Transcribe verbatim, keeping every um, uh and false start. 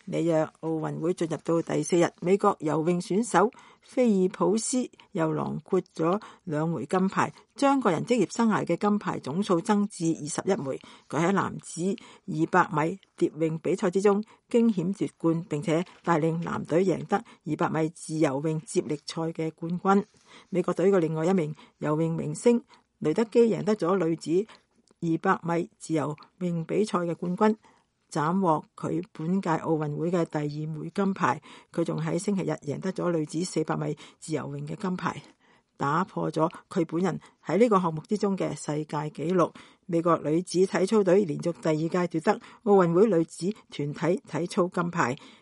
里約奧運會進入到第四日，美國游泳選手菲爾普斯又囊括咗兩枚金牌，將個人職業生涯嘅金牌總數增至二十一枚。佢喺男子二百米蝶泳比賽之中驚險奪冠，並且帶領藍隊贏得二百米自由泳接力賽嘅冠軍。美國隊嘅另外一名游泳明星雷德基贏得咗女子二百米自由泳比賽嘅冠軍，斬獲佢本屆奧運會嘅第二枚金牌。佢仲喺星期日贏得咗女子四百米自由泳嘅金牌，打破咗佢本人喺呢個項目之中嘅世界紀錄。美國女子體操隊連續第二屆奪得奧運會女子團體體操金牌，